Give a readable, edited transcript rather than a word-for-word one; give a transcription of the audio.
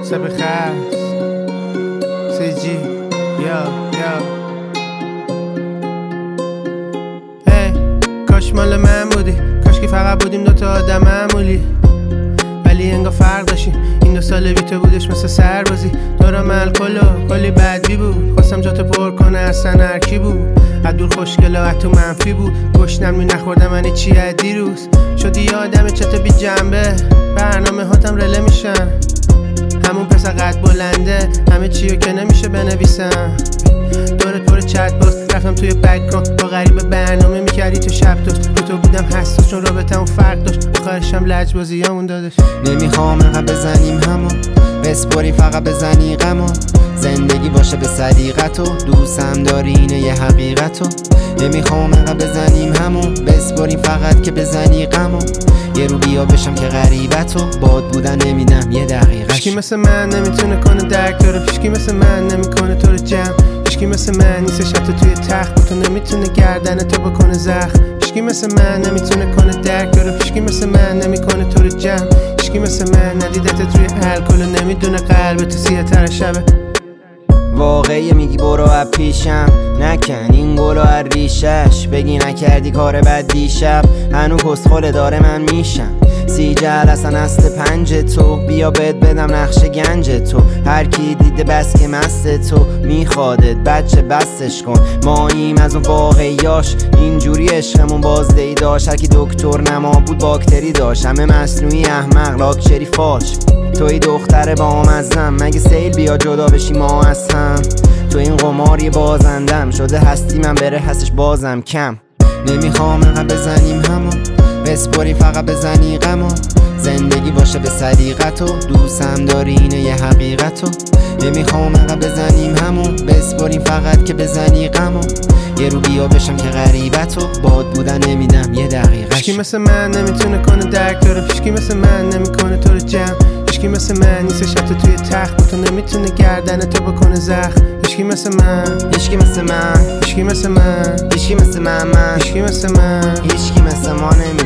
سب خست سیجی یا کاش مال من بودی، کاش که فقط بودیم دوتا آدم معمولی، ولی انگار فرق داشتیم. این 2 سال بی تو بودش مثل سربازی، دورم الکل و کلی بدبی بود. خواستم جاتو پر کنه اصلا هرکی بود، از دور خوشگلا از تو منفی بود. گشنم می نخوردم من چی از دیروز، شدی یه آدم چطور بی جنبه. برنامه هاتم رله میشن، همون پسر قد بلنده، همه چیو که نمیشه بنویسم. دورت پر چت باز رفتم توی بک‌گراند، با غریبه برنامه میکردی تو شب داشت. تو بودم حساس چون رابطمون فرق داشت، آخرشم لجبازیامون دادش. نمیخوام انقدر بزنیم همون، بسپریم فقط بزنی غمون. زندگی باشه به صدیقتو، دوستم داری اینه یه حقیقتو. نمیخوام انقدر بزنیم همون، بسپریم فقط که بزنی غمون. یه رو بیا بشم که غریبتو، باد بودن نمیدم یه دقیقه. هیچکی مثل من نمیتونه کنه درک داره، هیچکی مثل من نمیکنه تو رو جمع. هیچکی مثل من نیستش حتی توی تخت، تو نمیتونه گردن تو بکنه زخم. هیچکی مثل من نمیتونه کنه درک داره، هیچکی مثل من نمیکنه تو رو جمع. هیچکی مثل من ندیدت توی الکل و نمیدونه قلبت سیاه تر شبه. واقعی میگی برو از پیشم، نکن این گلو از ریشش. بگی نکردی کار بد دیشب، هنو کسخل داره من میشم. 30 جلسن است 5 تو، بیا بهت بدم نقش گنج تو. هر کی دیده بس که مست تو، میخوادت بچه بستش کن. ماییم از اون واقعیاش، اینجوری عشقمون بازدهی داشت. هر کی دکتر نما بود باکتری داشت، همه مصنوعی احمق لاکچری فالش. توی دختر با مزم، مگه سیل بیا جدا بشی ما از هم. تو این قمار یه بازندم شده، هستی من بره هستش بازم کم. نمیخوام انقدر بزنیم همون، بسپری فقط بزنی غمون. زندگی باشه به صدیقتو، دوستم داری اینه یه حقیقتو. نمیخوام انقدر بزنیم همون، بسپریم فقط که بزنی غمون. یه رو بیا بشم که غریبتو، باد بودن نمیدم یه دقیقه. هیچکی مثل من نمیتونه کنه درک داره، هیچکی مثل من نمیکنه تو رو جمع. هیچکی مثل من نیستش حتی توی تخت، تو نمیتونه گردن تو بکنه زخم. هیچکی مثل من، هیچکی مثل من، هیچکی مثل من، هیچکی مثل من، هیچکی مثل من، هیچکی مثل ما نمیشه.